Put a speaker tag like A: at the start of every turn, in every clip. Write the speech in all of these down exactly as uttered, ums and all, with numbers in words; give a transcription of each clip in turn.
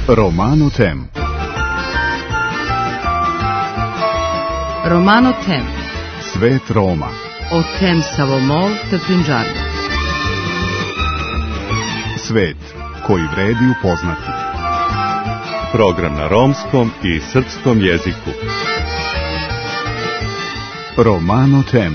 A: Romano Tem.
B: Romano Tem.
A: Svet Roma.
B: O tem Savomol te Punjabi.
A: Svet koji vredi upoznati.
C: Program na romskom i srpskom jeziku.
A: Romano Tem.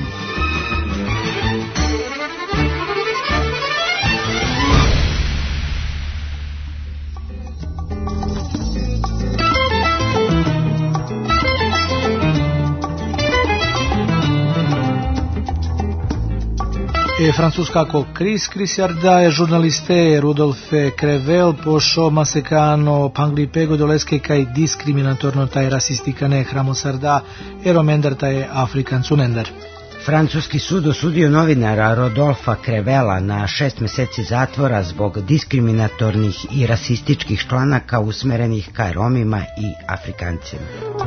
D: E francuskako Chris Chrisiarda e giornaliste Rudolfe Crevel pošo masecano panglipego doleske kaj diskriminatorno taj rasistikane hramosarda eromendar taj afrikancunendar.
E: Francuski sud osudio novinara Rodolfa Crevela na šest meseci zatvora zbog diskriminatornih i rasističkih članaka usmerenih ka Romima i Afrikancima.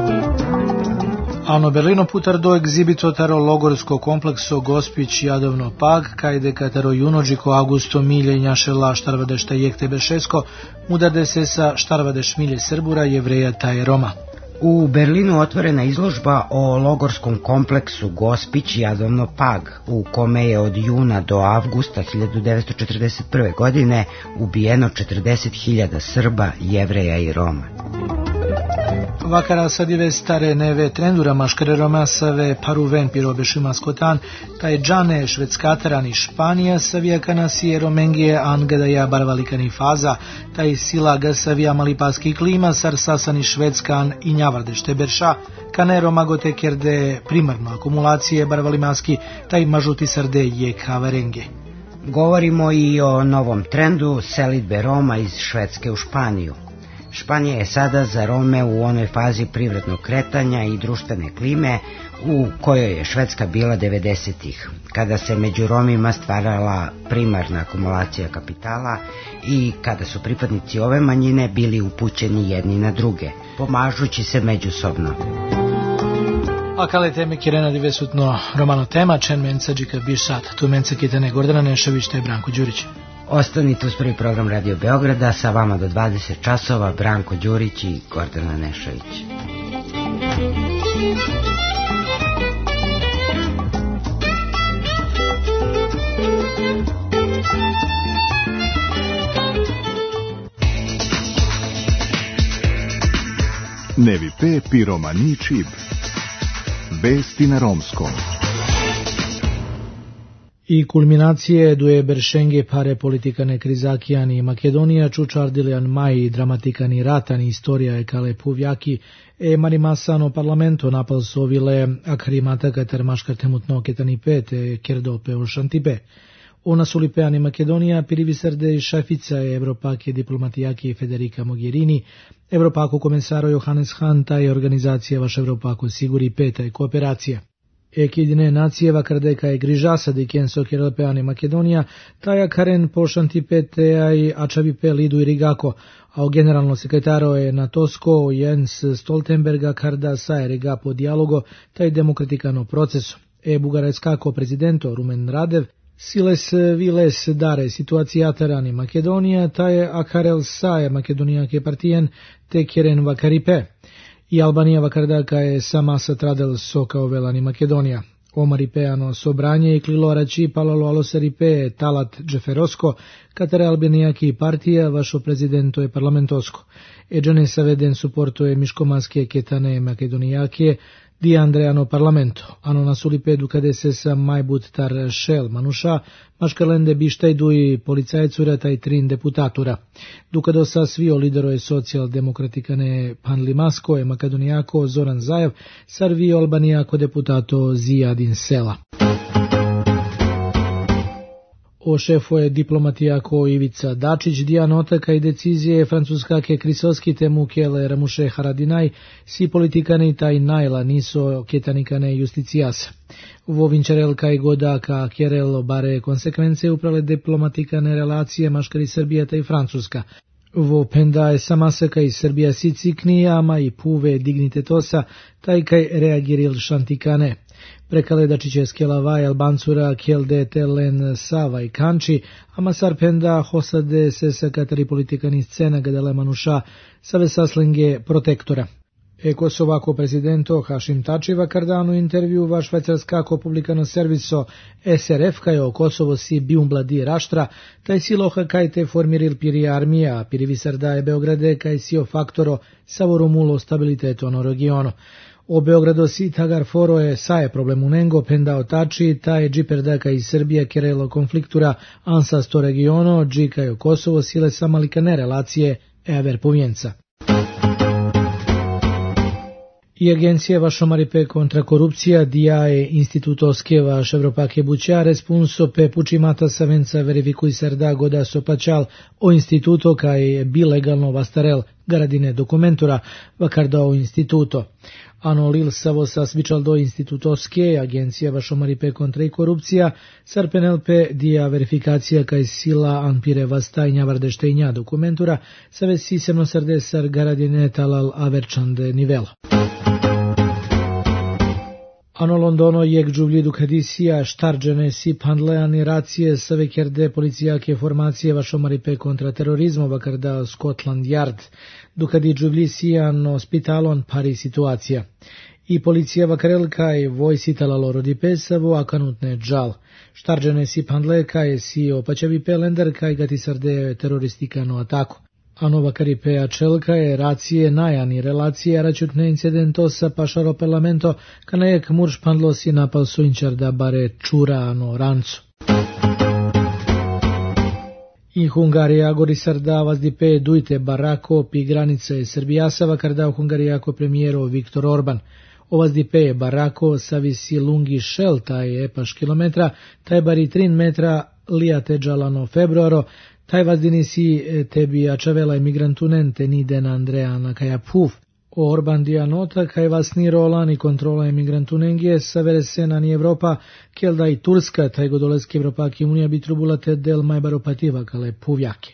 D: Ano Berlino putar do egzibito taro logorsko komplekso Gospić Jadovno Pag, kajde katero junođiko Augusto Milje njašela štarvadešta jekte bešesko, mudarde se sa štarvadeš milje Srbura, Jevreja taj Roma.
E: U Berlinu otvorena izložba o logorskom kompleksu Gospić Jadovno Pag, u kome je od juna do avgusta hiljadu devetsto četrdeset prve. godine ubijeno četrdeset hiljada Srba, Jevreja i Roma.
D: Vakara sadive stare neve trendura maškare romasave paruven pirobeši maskotan, taj džane švedskatarani Španija savijakana si romengije angadaja barvalikani faza, taj silaga savija malipaski klima sar sasani švedskan i njavardešte berša, kane romagote kerde primarno akumulacije barvalimaski, taj mažuti sarde je kavarenge.
E: Govorimo i o novom trendu selidbe Roma iz Švedske u Španiju. Španija je sada za Rome u onoj fazi privrednog kretanja i društvene klime u kojoj je Švedska bila devedesetih, kada se među Romima stvarala primarna akumulacija kapitala i kada su pripadnici ove manjine bili upućeni jedni na druge, pomažući se međusobno.
D: A kale teme kirena divesutno Romano Tema, čen menca džika biš sat, tu menca kitane Gordana Nešović te Branko Đurić.
E: Ostanite uz prvi program Radio Beograda, sa vama do dvadeset časova Branko Đurić i Gordana Nešović.
A: Nevi pe piromani čib. Vesti na romskom.
D: I kulminacije duje beršenge pare politikane krizakijani Makedonija čučardilijan maj dramatikani ratani istorija je kale puvjaki e marimasano parlamento napal sovile akrimata katar maškartemutno ketani pete kerdope o šantipe. Ona sulipeani Makedonija pirivisarde i šafica je Evropake diplomatijaki Federica Mogherini, Evropako komensaro Johannes Hahn taj organizacija vaš Evropako siguri peta je kooperacija. Ekidine nacijeva kardeka je grižasa di kenso kerelpeane Makedonija, taja karen pošanti petea i ačavipe lidu i rigako, a o generalno sekretaro je Natosko Jens Stoltenberga karda sa je rega po dijalogo taj demokratikano procesu. E bugareskako prezidento Rumen Radev, siles viles dare situacijatarani Makedonija, taje akarel sa je makedonijake partijen te keren vakaripe. I Albanija vakardaka je sama satradel soka ovelani Makedonija. Omaripeano sobranje i klilorači palalo aloseripe talat džeferosko, katare albanijaki partija vašo prezidento je parlamentosko. Eđane saveden suporto je miškomaske ketane makedonijake di Andreano parlamento. Ano nasulipedu kade se sa majbut tar šel manuša, maškarlende bištaj duji policajcura taj trin deputatura. Dukado sa svio lidero je socijaldemokratikane panlimasko je makedonijako Zoran Zajev, sarvio albanijako deputato Zijadin Sela. O šefo je diplomatijako Ivica Dačić, dijanotaka i decizije francuskake krisoski temu kele Ramuše Haradinaj, si politikane taj najla niso ketanikane justicijas. Vovinčarelka i godaka kerelo bare konsekvence uprale diplomatikane relacije maškari Srbija taj Francuska. Vo penda je samasaka i Srbija si ciknijama i puve dignitetosa taj kaj reagiril šantikane. Prekale Dačiće Skelavaj, Albancura, Kjelde, Telen, Sava i Kanči, Amasar Penda, Hosade, Sesa Katari politikani scena Gadele Manuša, Save Saslinge, Protektora. E Kosovako prezidento Hašim Tačiva Kardanu intervju va švajcarskako publikano serviso S R F kajo Kosovo si biumbladi raštra, taj siloha kaj te formiril piri armija, piri visardaje Beograde kaj si o faktoro savoromulo stabiliteto no regiono. O Beogrado si tagar foro je saje problemu nengo pendao tači, taj džiperdaka iz Srbije kerelo konfliktura ansa sto regiono, džikajo Kosovo sile samalikane relacije ever povjenca. I agencija Vašomaripe kontra korupcija diae instituto Oskevaš Evropake buća responso pe pučimata savenca verifikuj sarda goda sopačal o instituto kaj bi legalno vastarel garadine dokumentura vakarda o instituto. Anolil savo sa svičal do institutoske agencija Vašomaripe kontra i korupcija sarpenelpe dia verifikacija kaj sila anpire vastajnja vardeštajnja dokumentura save sisemno sarde sar garadine talal averčande nivelo. Ano Londono jek džuvlji dukadisija štarđene si pandleani racije sa vekerde policijake formacije Vašomaripe kontra terorizmo vakarda Scotland Yard. Dukadi džuvlji sijan ospitalon pari situacija. I policija vakarelka i vojsi talalo rodipesavo akanutne džal. Štarđene si pandleka je si opačavi pelender kaj gati sarde teroristikano ataku. Ano vakaripeja čelka je racije najani relacije račutne incidento sa pašaro parlamento kanajek murš pandlo si napal suinčar da bare čura ano rancu. I Hungarija gorisarda vazdipe dujte barako pi granice Srbijasava karda Hungarijako premijero Viktor Orban. Ovazdipe barako savisi lungi šel taj epaš kilometra, taj bari trin metra lijate džalano februaro, taj vazdini si tebi ačavela emigrantunente niden Andreana kaja puf. O Orban dia nota kaj vas ni rola ni kontrola emigrantunengije savere sena ni Evropa, kelda i Turska taj godoleski Evropaki unija bi trubulate del majbaropativa kale puvjake.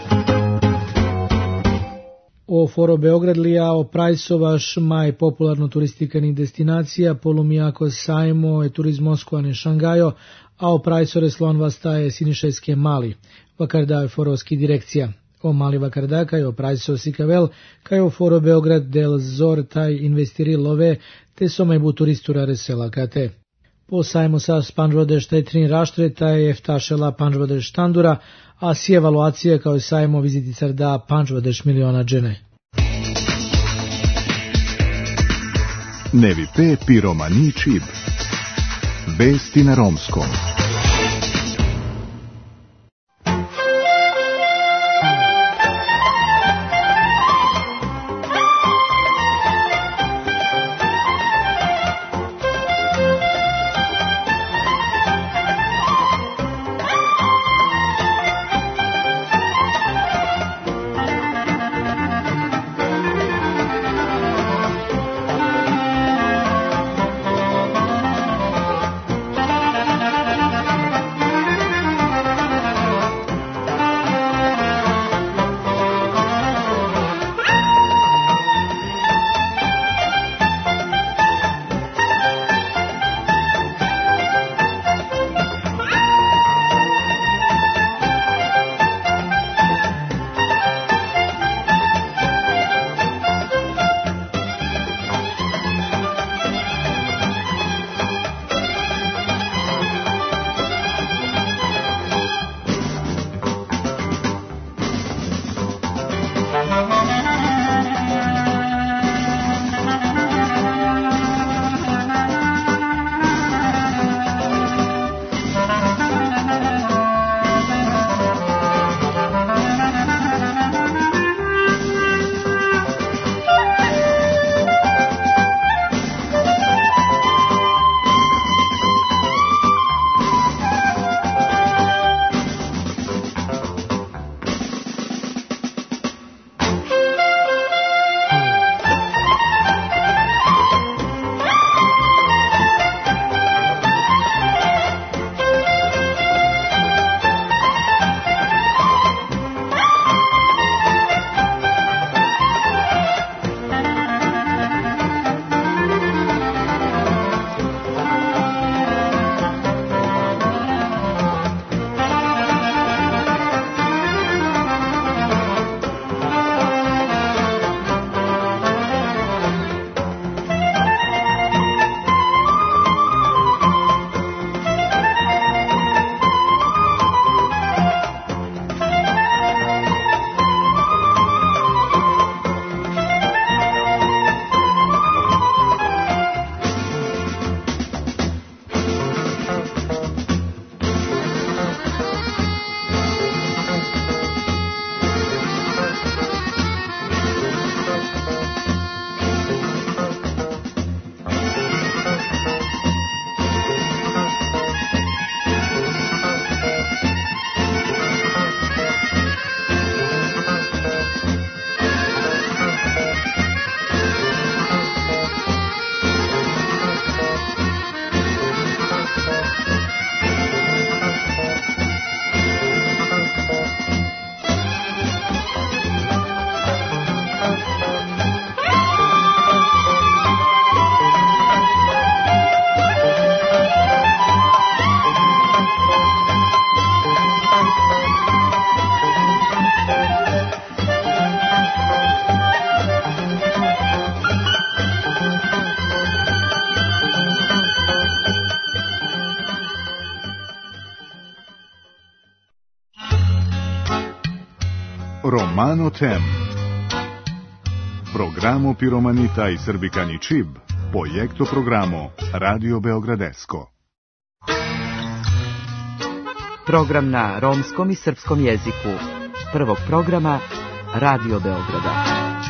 D: O foro Beogradlija o prajsovaš maj popularno turistikani destinacija polumijako sajmo e turizmosko ane Šangajo, a o prajsore slon vastaje Sinišajske mali, vakarda je foroski direkcija. O mali vakarda kaj o prajso sikavel, kaj o foro Beograd del zor taj investiri love, te somajbu turistura resela kate. Po sajmo sa Panžvodeš taj trin raštre, taj eftašela Panžvodeš tandura, a si evaluacija kao sajmo viziticar da Panžvodeš miliona džene.
A: Nevi pe piromani čib. Vesti na romskom. Romano Tem. Programo Piromanita i Srbikani Čib, projekto programo Radio Beogradesko.
B: Program na romskom i srpskom jeziku. Prvog programa Radio Beograda.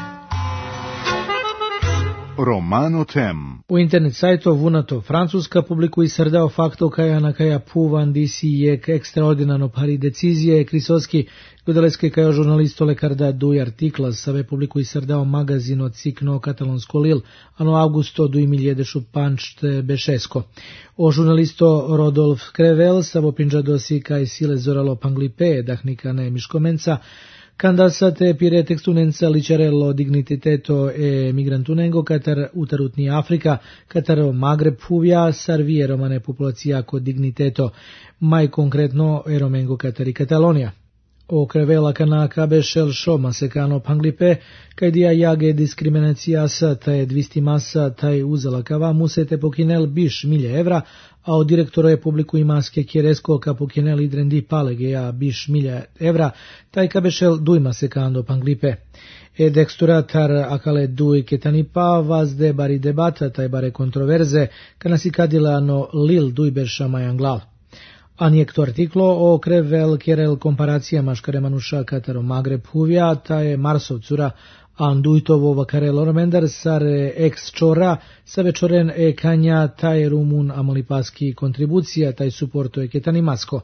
A: Romano Tem.
D: U internet sajto Vunato Francuska publikui srdao fakto kaja na kaja puvan disi jek ekstraordinarno pari decizie Krisoski gledaleske kaja žurnalisto lekarda duj artiklas save publikui srdao magazino cikno katalonsko lil ano augusto du miljedešu pančte bešesko. O žurnalisto Rodolf Crevel savo pinđadosi kaj sile zoralo panglipe dahnikane miškomenca Candasate pire textunenza licerello digniteto e migrantunengo catar utarutni Africa, catar Magreb fuvia sarvie romane popolacija co digniteto, mai concretno e romengo catari Catalonia. O crevela cana cabešel šoma sekano panglipe, kaj dia jage diskriminacijasa taj dvisti masa taj uzela kava musete pokinel biš milje evra, a o direktoro je publiku imaske kjeresko ka pokinel idrendi palegeja biš milje evra, taj cabešel dujma sekando panglipe. E dexturatar akale duj ketanipa vazde bari debata taj bare kontroverze, kana si kadilano lil dujberša majanglal. Anjekto artiklo o crevel kjerel komparacija maškare manuša kataro Magreb huvja, ta je Marsovcura, andujtovo vakarelo romendar sare ex čora, sa večoren e kanja taj rumun amolipaski kontribucija, taj suporto je ketanimasko.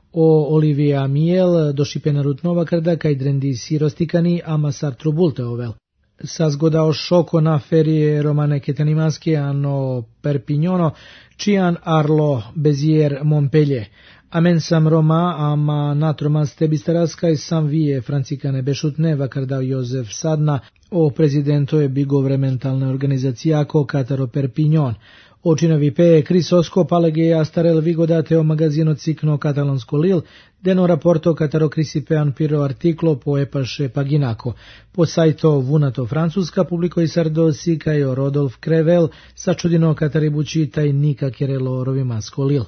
D: O Olivia Miel došipena rutnova krda kaj drendi sirostikani amasar trubulte ovel. Sa zgodao šoko na ferije romane ketanimaske ano Perpignono, čian Arlo Bezier Montpellier. Amen sam Roma, ama natromas tebistaraskaj sam vije francikane bešutne vakardao Jozef Sadna o prezidento je bigovrementalne organizacijako Kataro Perpignon. Očinovi pe Krisosko palegeja starel vigodate o magazino cikno katalonsko lil, deno raporto Kataro Krisipean piro artiklo po epaše paginako. Po sajto Vunato Francuska publiko i sardosi kajo Rodolf Crevel sačudino Kataribući taj nika kjerelo rovimasko lil.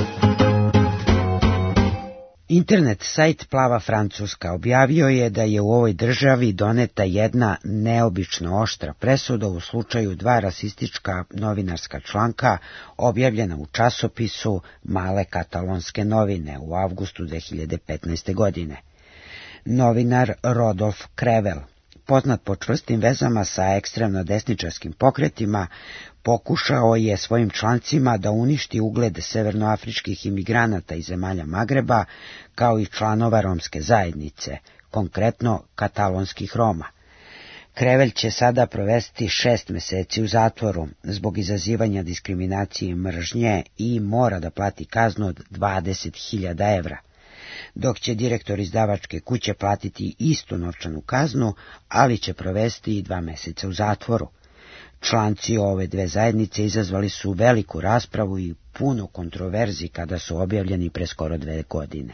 E: Internet sajt Plava Francuska objavio je da je u ovoj državi doneta jedna neobično oštra presuda u slučaju dva rasistička novinarska članka objavljena u časopisu Male katalonske novine u avgustu dve hiljade petnaeste. godine. Novinar Rodolf Crevel, poznat po čvrstim vezama sa ekstremno desničarskim pokretima, pokušao je svojim člancima da uništi ugled severnoafričkih imigranata iz zemalja Magreba, kao i članova romske zajednice, konkretno katalonskih Roma. Crevel će sada provesti šest meseci u zatvoru zbog izazivanja diskriminacije i mržnje i mora da plati kaznu od dvadeset hiljada evra, dok će direktor izdavačke kuće platiti istu novčanu kaznu, ali će provesti i dva meseca u zatvoru. Članci ove dve zajednice izazvali su veliku raspravu i puno kontroverzi kada su objavljeni pre skoro dve godine.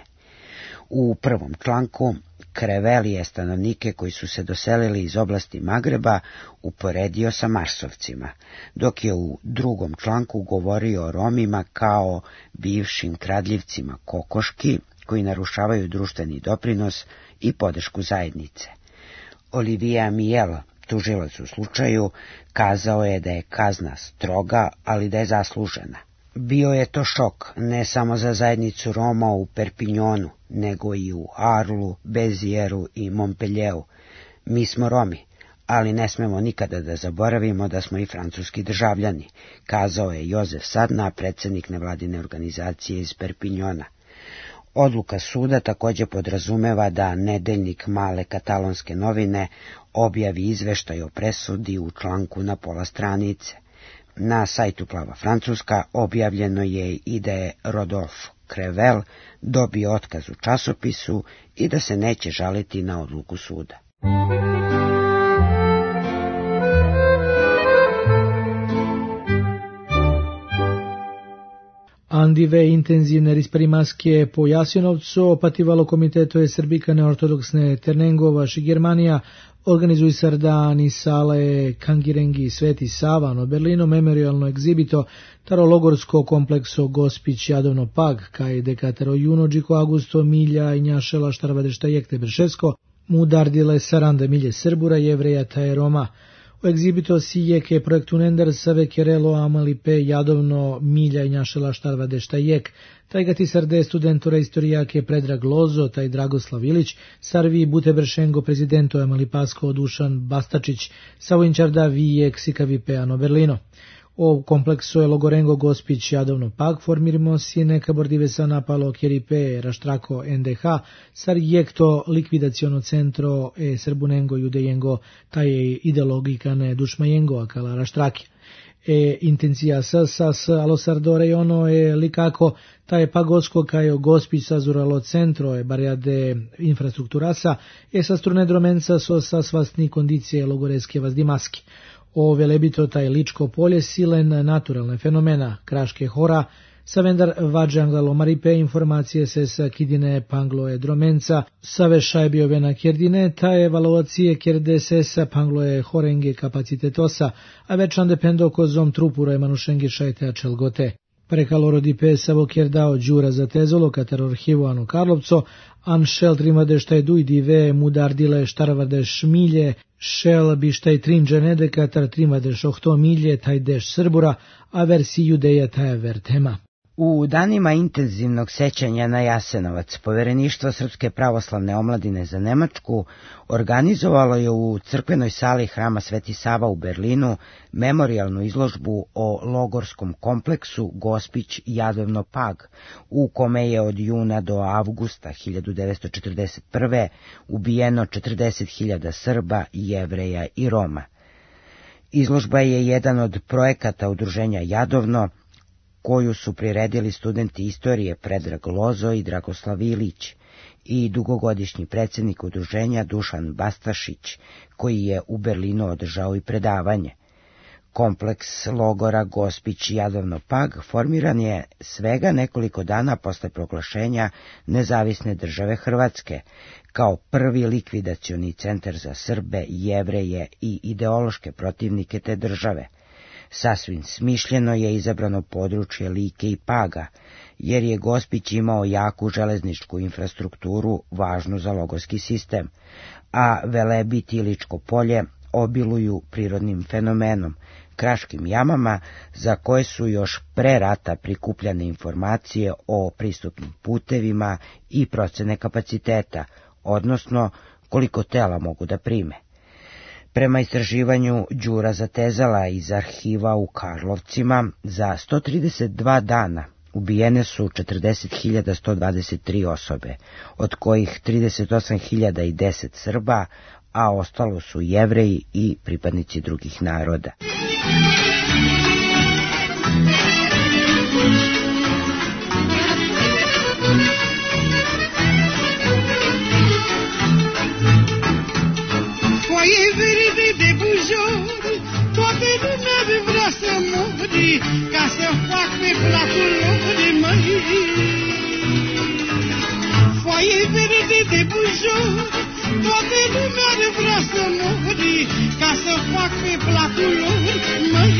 E: U prvom članku Crevel je stanovnike koji su se doselili iz oblasti Magreba uporedio sa Marsovcima, dok je u drugom članku govorio o Romima kao bivšim kradljivcima kokoški koji narušavaju društveni doprinos i podršku zajednice. Olivia Miel, tužilac u slučaju, kazao je da je kazna stroga, ali da je zaslužena. Bio je to šok ne samo za zajednicu Roma u Perpignonu, nego i u Arlu, Bezieru i Montpellieru. Mi smo Romi, ali ne smemo nikada da zaboravimo da smo i francuski državljani, kazao je Jozef Sadna, predsjednik nevladine organizacije iz Perpignona. Odluka suda također podrazumeva da nedeljnik Male katalonske novine objavi izveštaj o presudi u članku na pola stranice. Na sajtu Plava Francuska objavljeno je i da je Rodolf Crevel dobio otkaz u časopisu i da se neće žaliti na odluku suda.
D: Andive intenzivne risperimaske po Jasenovcu opativalo komiteto je Srbikane ortodoksne Ternengova i Germanija organizuju sardani sale Kangirengi Sveti Sava no Berlino memorialno egzibito taro logorsko komplekso Gospić Jadovno Pag kaj dekatero juno džiko augusto milja i njašela štarvadešta jekte Bršesko Mudardile saranda milje Srbura, Jevreja ta Roma. O egzibito sijeke projektunender save kerelo amalipe jadovno milja i njašela štarva dešta jek. Taj ga ti sarde studentura istorijake Predrag Lozo, taj Dragoslav Ilić, sarvi bute bršengo prezidento Amalipasko Dušan Bastačić, savojnčarda vijek sikavi peano Berlino. O kompleksu je Logorengo Gospić jadovno pag formirimo si neka bordivesa napalo kjeripe raštrako N D H, sar jekto likvidaciono centro e srbunengo judejengo taj je ideologikane dušmajengo akala raštrake. E intencija sa sas alo sardore i ono je likako taj pagosko kajo Gospić sazuralo centro e barjade infrastrukturasa e sa strunedromenca so sasvastni kondicije logoreske vazdimaski. O velebito taj ličko polje silen naturalne fenomena, kraške hora, sa vendar vađe anglalo maripe informacije se sa kidine pangloe dromenca, sa vešaj biovena kjerdine, ta evaluacije kjerde se sa pangloe horenge kapacitetosa, a večan dependo kozom trupura manušengi šajtea čelgote. Prekaloro dipe savo kjerdao džura za tezolo katar arhivu Ano Karlovco, an šel trimade štaj duj dive mudardile štarvade šmilje, šel bi štaj trinđe nede katar trimade šohto milje taj deš Srbura, a versi judeja taj vertema.
E: U danima intenzivnog sećanja na Jasenovac, Povereništvo Srpske pravoslavne omladine za Nemačku organizovalo je u crkvenoj sali Hrama Sveti Sava u Berlinu memorijalnu izložbu o logorskom kompleksu Gospić Jadovno Pag, u kome je od juna do avgusta hiljadu devetsto četrdeset prve ubijeno četrdeset hiljada Srba, Jevreja i Roma. Izložba je jedan od projekata udruženja Jadovno, koju su priredili studenti istorije Predrag Lozo i Dragoslav Ilić i dugogodišnji predsjednik udruženja Dušan Bastašić, koji je u Berlinu održao i predavanje. Kompleks logora Gospić Jadovno Pag formiran je svega nekoliko dana posle proglašenja nezavisne države Hrvatske, kao prvi likvidacioni centar za Srbe, Jevreje i ideološke protivnike te države. Sasvim smišljeno je izabrano područje Like i Paga, jer je Gospić imao jaku železničku infrastrukturu važnu za logorski sistem, a Velebit i Ličko polje obiluju prirodnim fenomenom, kraškim jamama za koje su još pre rata prikupljane informacije o pristupnim putevima i procene kapaciteta, odnosno koliko tela mogu da prime. Prema istraživanju Đura Zatezala iz arhiva u Karlovcima, za sto trideset dva dana ubijene su četrdeset hiljada sto dvadeset tri osobe, od kojih trideset osam hiljada deset Srba, a ostalo su Jevreji i pripadnici drugih naroda.
F: Foaie verde de bujori, toată lumea vrea să mori, ca să fac pe platul lor, măi. Foaie verde de bujori, toată lumea vrea să mori, ca să fac pe platul lor, măi.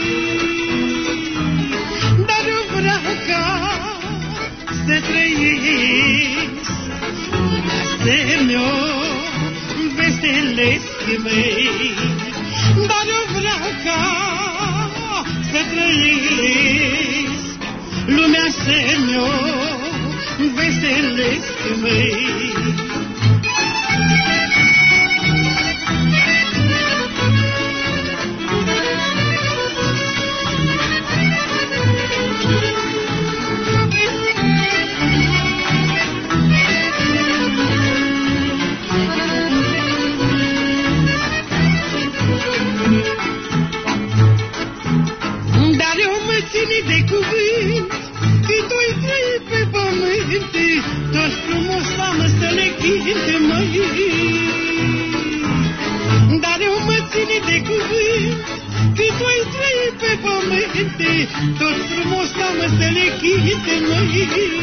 F: Dar eu vreau ca să trăiesc asemenea veselesc mei, dar eu vreau ca să trăiesc lumea să-mi-o veselesc mei. De cuvânt, că doi trei pe pământ, toți frumos am să le chinte, măi. Dar eu mă țin de cuvânt, că doi trei pe pământ, toți frumos am să le chinte, măi.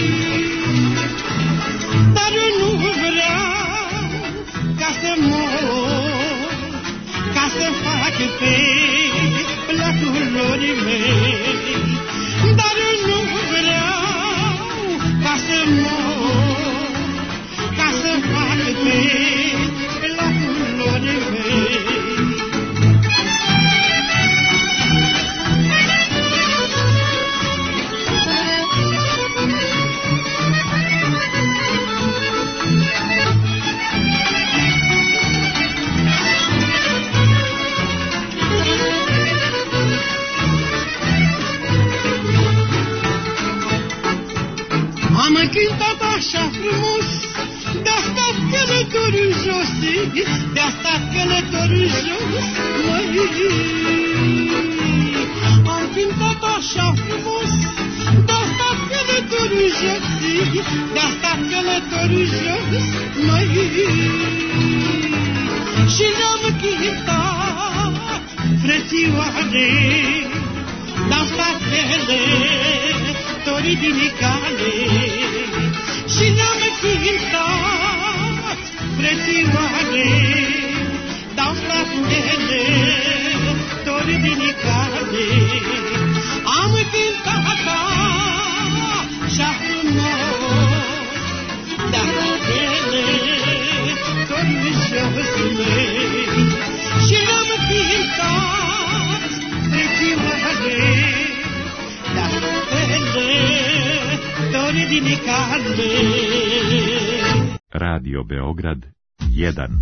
F: Dar eu nu vreau ca să mor, ca să fac pe placul lor mei. Dar eu nu vreau ca să mor, ca să fac pe Am cântat așa frumos, de-asta călătorul jos, de-asta călătorul jos, măi. Am cântat așa frumos, de-asta călătorul jos, de-asta călătorul jos, măi. Și n-am cântat, frățioare, de-asta călătorii din cale. Și n-am cântat, frățioare, de-asta călătorii din cale. Am cântat așa frumos, de-asta călătorii jos mei. Și n-am cântat, frățioare, de-asta călătorii din cale.
C: Radio Beograd jedan.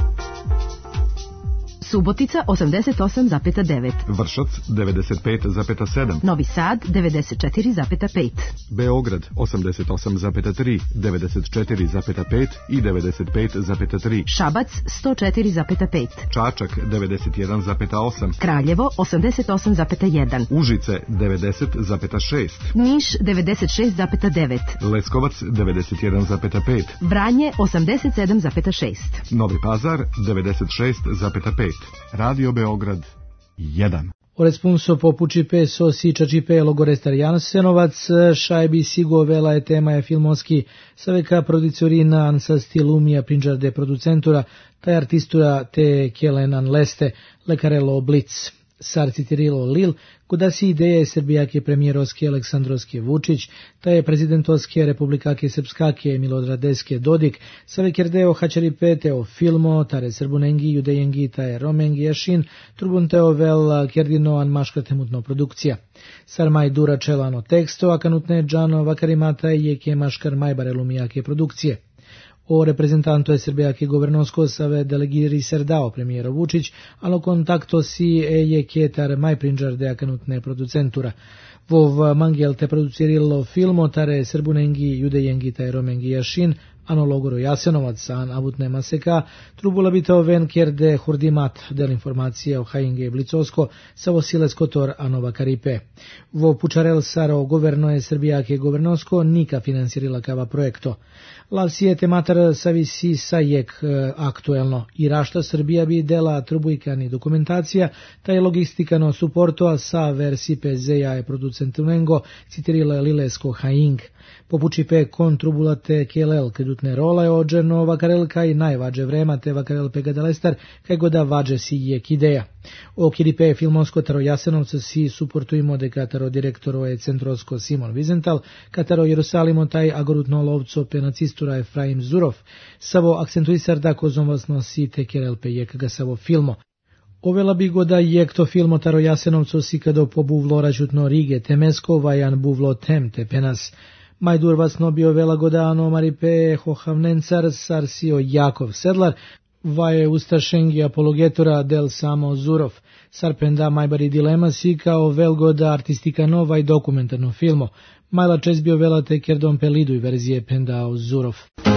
G: Subotica osamdeset osam zarez devet,
A: Vršac devedeset pet zarez sedam,
G: Novi Sad devedeset četiri zarez pet,
A: Beograd osamdeset osam zarez tri, devedeset četiri zarez pet i devedeset pet zarez tri,
G: Šabac sto četiri zarez pet,
A: Čačak devedeset jedan zarez osam,
G: Kraljevo osamdeset osam zarez jedan,
A: Užice devedeset zarez šest,
G: Niš devedeset šest zarez devet,
A: Leskovac devedeset jedan zarez pet,
G: Vranje osamdeset sedam zarez šest.
A: Novi Pazar devedeset šest zarez pet. Radio Beograd jedan.
D: O răspunsul popući peso si čačipe logorestar Jansenovac, šajbi sigo vela je tema je filmoski, saveka produciorina ansa stilumija prinđar de producentura, taj artistura te kjelenan leste, lekarelo Blitz. Sar citirilo Lil, kuda si ideje srbijake premijerovske Aleksandrovske Vučić, ta je prezidentovske republikake srpskake Milodradeske Dodik, savekerdeo hačaripeteo filmo, tare srbunengi judejengi taje romengi jašin, turbunteo vel kerdinoan maška temutno produkcija. Sar maj dura čelano teksto, a kanutne džano vakarimata je ke maškar majbare lumijake produkcije. O reprezentanto je srbijake governosko save delegiri serdao premijero Vučić, alo kontakto si e je ketar maj prinđar de akanutne producentura. Vov mangel te producirilo filmo tare srbunengi judejengi taj romengi jašin, ano logoro Jasenovac, an avutne maseka, trubula bitao ven kerde hurdimat del informacije o hajinge blicosko, savo sile skotor anova karipe. Vo pučarel saro governo je srbijake governosko, nika finansirila kava projekto. Lav sijete matar savisi sa jek e, aktuelno. I rašta Srbija bi dela trubujkani dokumentacija, taj logistikano suporto sa versi pezeja je producentunengo, citirila lilesko hajing. Popući pe kontrubulate kelel kedutne rola ođeno vakarel kaj najvađe vrema te vakarel pegadalestar kaj goda vađe si jek ideja. O kiripe filmonsko taro Jasenovca si suportujemo de kataro direktoro je centrosko Simon Vizental, kataro Jerusalimo taj agorutno lovco pe nacistura Efraim Zurov, savo akcentuisar da kozomvasno si te kerel pe jek ga savo filmo. Ovela bi go da jek to filmo taro Jasenovco si kado pobuvlo račutno Rige temesko vajan buvlo tem te penas. Majdur vasno bio vela godano maripe hohavnencar sarsio Jakov Sedlar, vaje ustašengi apologetura del samo Zurov, sarpenda majbari dilema si kao velgoda artistikano vaj dokumentarno filmo, majla čest bio vela te kerdom pelidu i verzije pendao Zurov.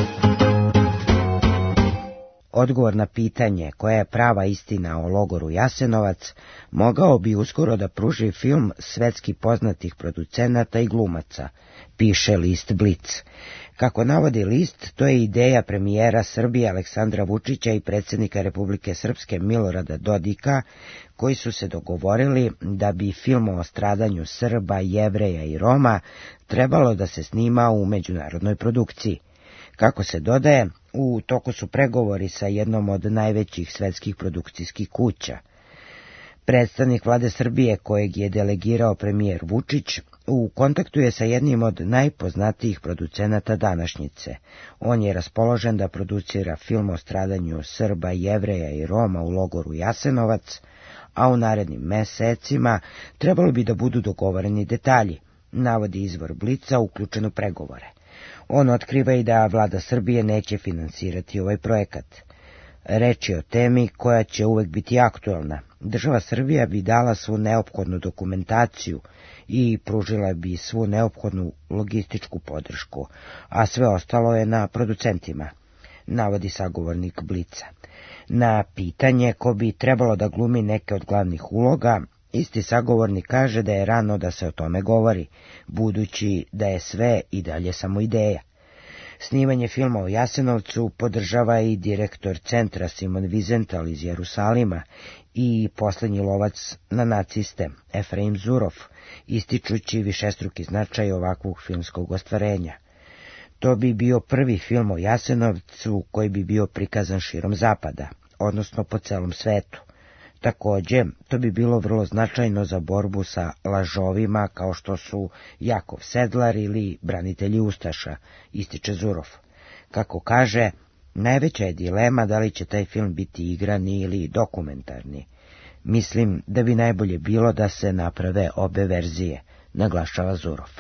E: Odgovor na pitanje koja je prava istina o logoru Jasenovac mogao bi uskoro da pruži film svetski poznatih producenata i glumaca, piše list Blic. Kako navodi list, to je ideja premijera Srbije Aleksandra Vučića i predsjednika Republike Srpske Milorada Dodika, koji su se dogovorili da bi film o stradanju Srba, Jevreja i Roma trebalo da se snima u međunarodnoj produkciji. Kako se dodaje, u toku su pregovori sa jednom od najvećih svetskih produkcijskih kuća. Predstavnik vlade Srbije, kojeg je delegirao premijer Vučić, u kontaktu je sa jednim od najpoznatijih producenata današnjice. On je raspoložen da producira film o stradanju Srba, Jevreja i Roma u logoru Jasenovac, a u narednim mesecima trebalo bi da budu dogovoreni detalji, navodi izvor Blica uključen u pregovore. On otkriva i da vlada Srbije neće finansirati ovaj projekat. Reč je o temi koja će uvek biti aktuelna. Država Srbija bi dala svu neophodnu dokumentaciju i pružila bi svu neophodnu logističku podršku, a sve ostalo je na producentima, navodi sagovornik Blica. Na pitanje ko bi trebalo da glumi neke od glavnih uloga, isti sagovornik kaže da je rano da se o tome govori, budući da je sve i dalje samo ideja. Snimanje filma o Jasenovcu podržava i direktor centra Simon Wiesenthal iz Jerusalima i poslednji lovac na naciste Efraim Zurov, ističući višestruki značaj ovakvog filmskog ostvarenja. To bi bio prvi film o Jasenovcu koji bi bio prikazan širom zapada, odnosno po celom svetu. Takođe, to bi bilo vrlo značajno za borbu sa lažovima kao što su Jakov Sedlar ili branitelji Ustaša, ističe Zurov. Kako kaže, najveća je dilema da li će taj film biti igrani ili dokumentarni. Mislim da bi najbolje bilo da se naprave obe verzije, naglašava Zurov.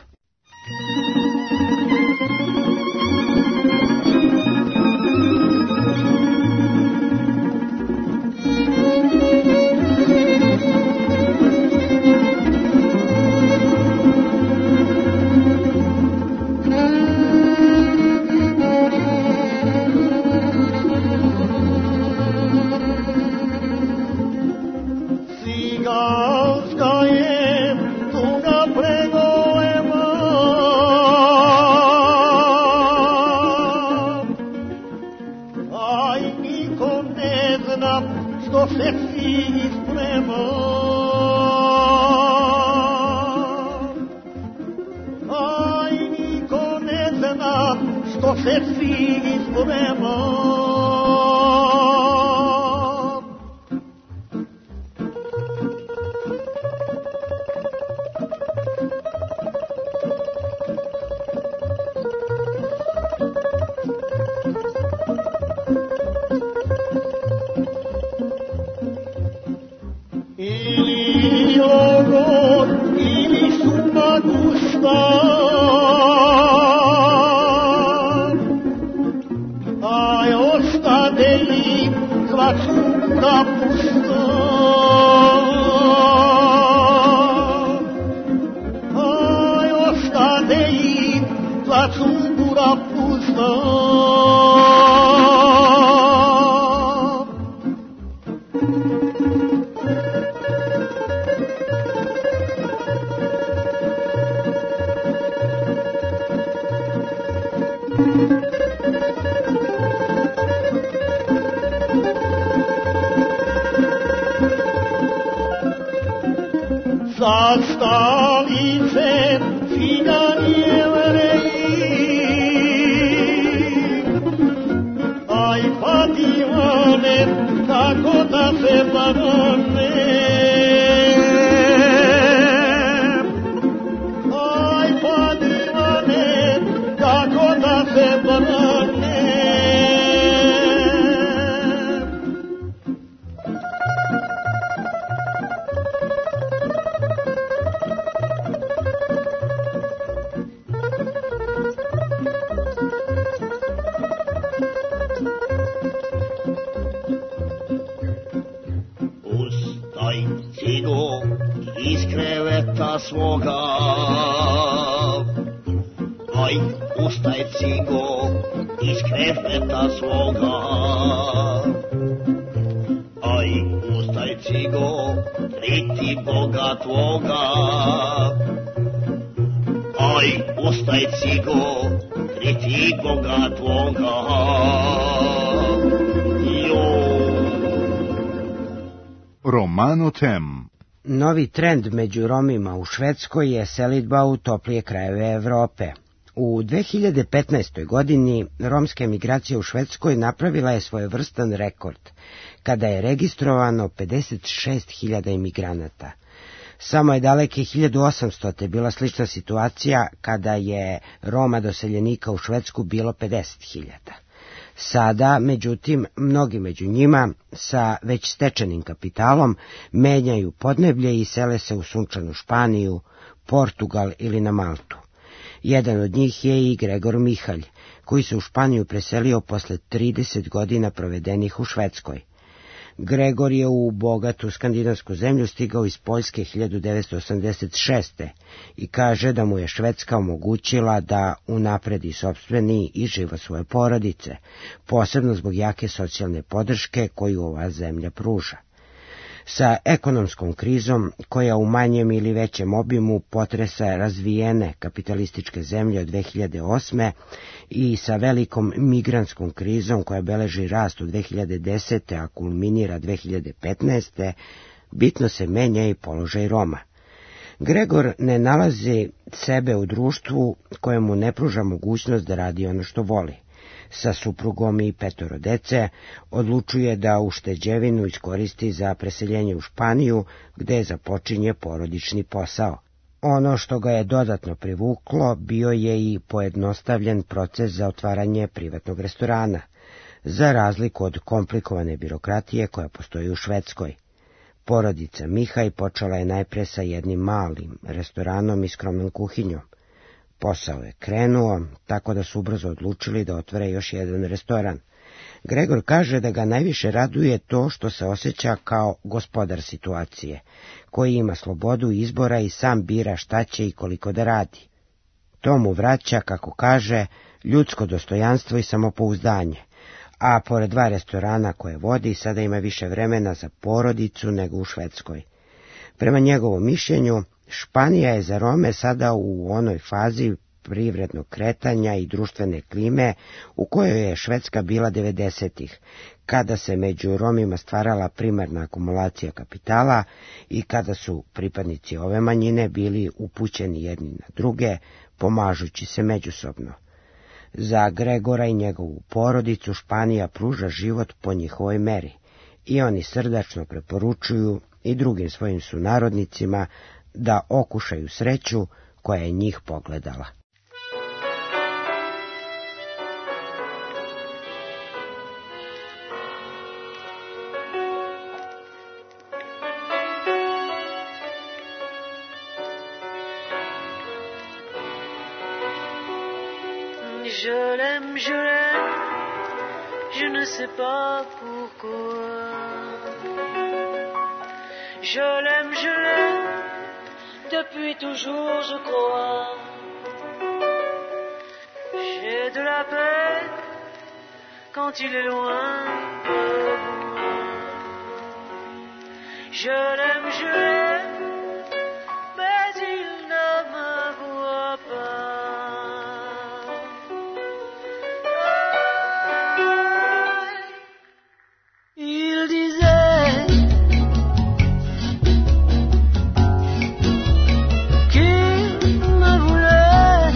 A: Romano Tem.
E: Novi trend među Romima u Švedskoj je selidba u toplije krajeve Evrope. U dve hiljade petnaestoj. godini romska emigracija u Švedskoj napravila je svojevrstan rekord, kada je registrovano pedeset šest hiljada imigranata. Samo je daleke hiljadu osamstote. bila slična situacija kada je Roma doseljenika u Švedsku bilo pedeset hiljada. Sada, međutim, mnogi među njima sa već stečenim kapitalom menjaju podneblje i sele se u sunčanu Španiju, Portugal ili na Maltu. Jedan od njih je i Gregor Mihalj, koji se u Španiju preselio posle trideset godina provedenih u Švedskoj. Gregor je u bogatu skandinavsku zemlju stigao iz Poljske hiljadu devetsto osamdeset šeste. i kaže da mu je Švedska omogućila da unapredi sopstveni i život svoje porodice, posebno zbog jake socijalne podrške koju ova zemlja pruža. Sa ekonomskom krizom, koja u manjem ili većem obimu potresa razvijene kapitalističke zemlje od dve hiljade osme i sa velikom migrantskom krizom koja beleži rast u dve hiljade desete. a kulminira dve hiljade petnaeste. bitno se menja i položaj Roma. Gregor ne nalazi sebe u društvu kojemu ne pruža mogućnost da radi ono što voli. Sa suprugom i petoro dece odlučuje da ušteđevinu iskoristi za preseljenje u Španiju, gde započinje porodični posao. Ono što ga je dodatno privuklo bio je i pojednostavljen proces za otvaranje privatnog restorana, za razliku od komplikovane birokratije koja postoji u Švedskoj. Porodica Mihaj počela je najpre sa jednim malim restoranom i skromnom kuhinjom. Posao je krenuo, tako da su ubrzo odlučili da otvore još jedan restoran. Gregor kaže da ga najviše raduje to što se osjeća kao gospodar situacije, koji ima slobodu izbora i sam bira šta će i koliko da radi. To mu vraća, kako kaže, ljudsko dostojanstvo i samopouzdanje, a pored dva restorana koje vodi, sada ima više vremena za porodicu nego u Švedskoj. Prema njegovom mišljenju, Španija je za Rome sada u onoj fazi privrednog kretanja i društvene klime u kojoj je Švedska bila devedesetih, kada se među Romima stvarala primarna akumulacija kapitala i kada su pripadnici ove manjine bili upućeni jedni na druge, pomažući se međusobno. Za Gregora i njegovu porodicu Španija pruža život po njihovoj meri i oni srdačno preporučuju i drugim svojim sunarodnicima da okušaju sreću koja je njih pogledala.
H: Je l'aime, je l'aime, je ne sais pas pourquoi. Je l'aime, je l'aime, depuis toujours je crois. J'ai de la peine quand il est loin de moi. Je l'aime, je l'aime, mais il ne me voit pas. Il disait qu'il me voulait,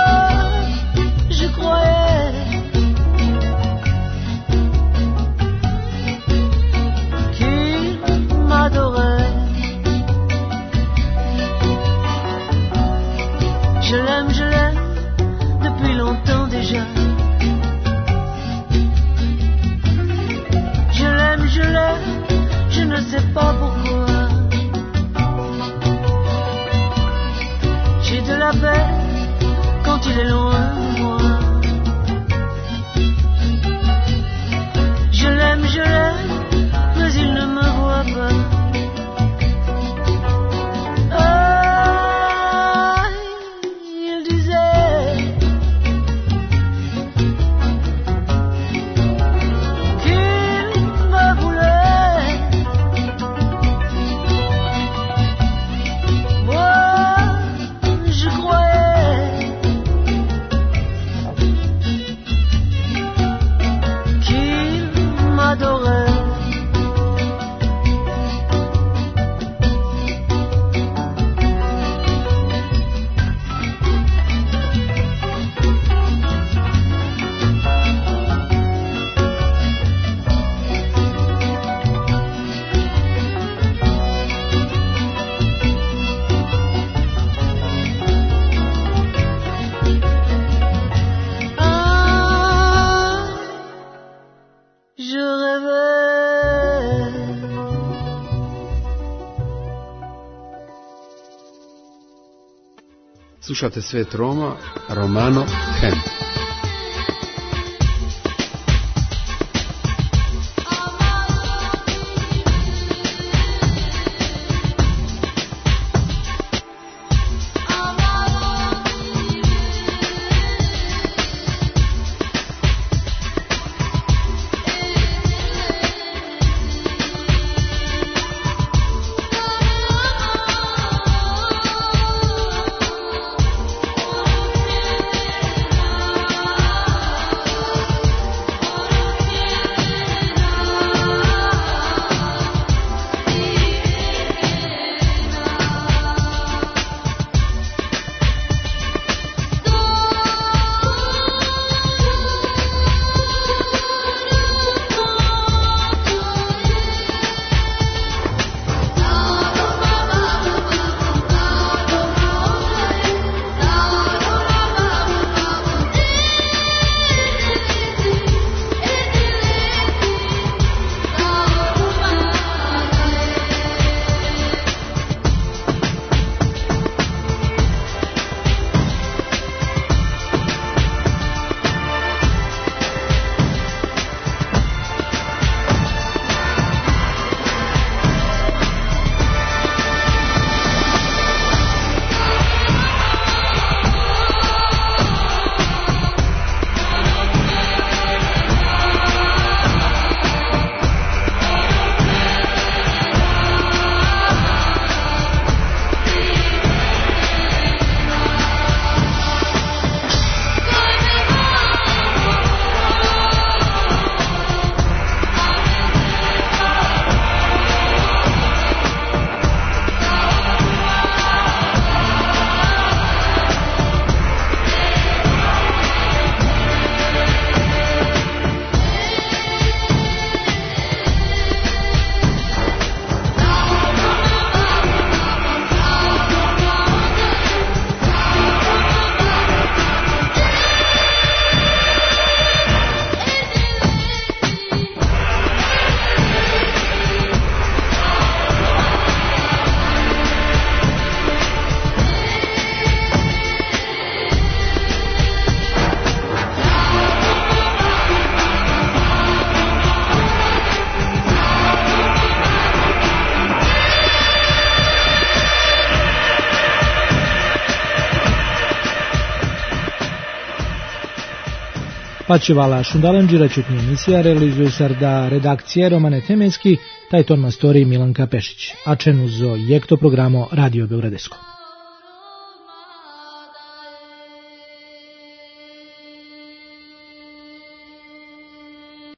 H: moi je croyais
I: Slušate Svet Roma, Romano Hem.
D: Pačivala Šundalan Điračutni emisija realizuje sarda redakcije Romane Temenski, taj ton mastori Milanka Pešić, a čen uzo jekto programo Radio Beogradesko.